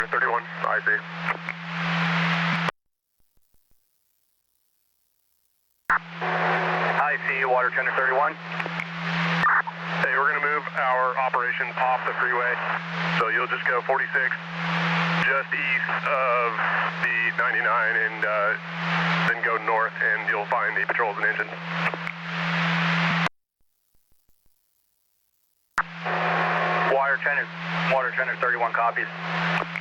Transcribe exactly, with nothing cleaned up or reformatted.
thirty-one, I see. I see, water tender thirty-one. Hey, we're going to move our operations off the freeway, so you'll just go forty-six, just east of the ninety-nine, and uh, then go north, and you'll find the patrols and engines. Water tender, water tender thirty-one copies.